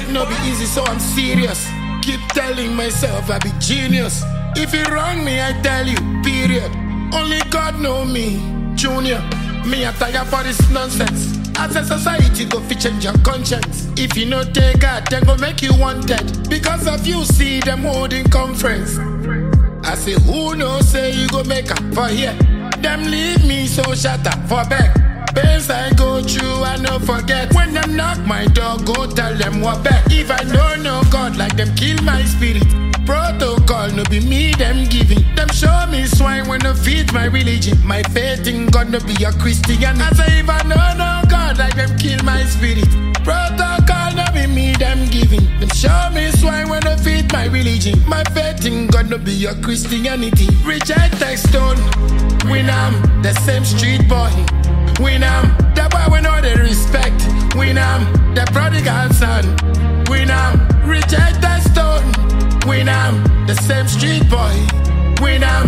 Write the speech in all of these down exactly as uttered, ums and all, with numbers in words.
life no be easy, so I'm serious. Keep telling myself I be genius. If you wrong me, I tell you, period. Only God know me, Junior. Me a tire for this nonsense. As a society, go fi change your conscience. If you no take God, then go make you wanted. Because of you, see them holding conference. I say, who knows, say you go make up for here. Them leave me so shut up for back. Pains I go through, I no forget. When them knock my door, go tell them what back. If I don't know God, like them kill my spirit. Protocol, no be me, them giving. Them show me swine when they feed my religion. My faith in God, no be a Christian. I say if I don't know God, like them kill my spirit. Protocol, no be me, them giving. Them show me swine when they feed my religion. My faith in God, no be a Christianity. Richard Textone, win am, the same street boy. Win am, the boy we know the respect. Win am, the prodigal son. Win am, Richard Textone. Win am, the same street boy. Win am,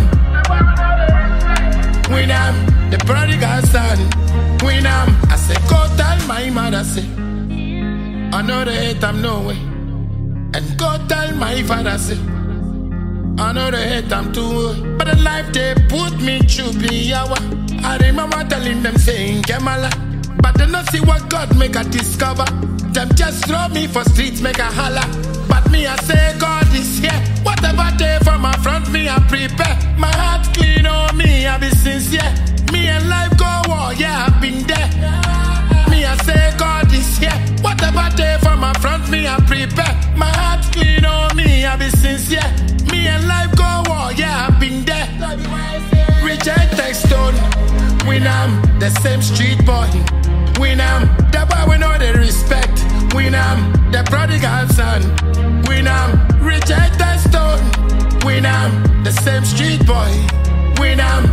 win am, the prodigal son. Win am, I say go tell my mother say I know they hate I'm no way. And go tell my father say I know they hate I'm too. But the life they put me through be yawa. I remember telling them saying Kemala, but they not see what God make I discover. Them just throw me for streets make a holler. But me I say God is here. Whatever day from my front me I prepare. My heart clean on me I be sincere. Me and life go war, yeah I've been there. Me I say God is here. Whatever day from my front me I prepare. My heart clean on me I be sincere. Me and life go war, yeah I've been there. Richard Textone, win am, the same street boy. Win am, the boy we know the respect. Win am, the prodigal son. Win am, Richard Textone. Win am, the same street boy. Win am,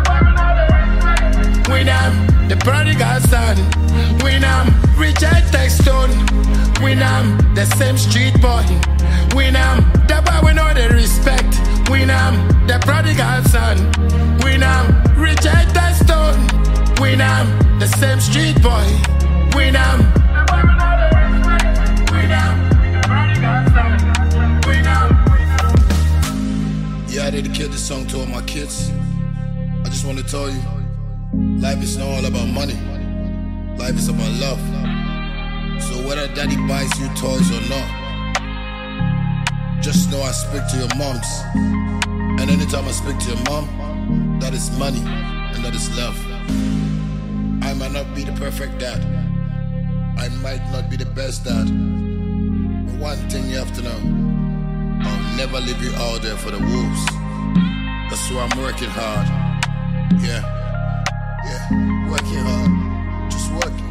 win am, the prodigal son. Win am, Richard Textone. Win am, the same street boy. Win am, the boy we know the respect. Win am, the prodigal son. Win am, Richard Textone. Win am, the same street boy. Win am, win am, the prodigal son. Win am. Yeah, I dedicate this song to all my kids. I just want to tell you, life is not all about money. Life is about love. So whether daddy buys you toys or not, just know I speak to your moms. And anytime I speak to your mom, that is money and that is love. I might not be the perfect dad. I might not be the best dad. But one thing you have to know, I'll never leave you out there for the wolves. That's why I'm working hard. Yeah, yeah, working hard. Just working.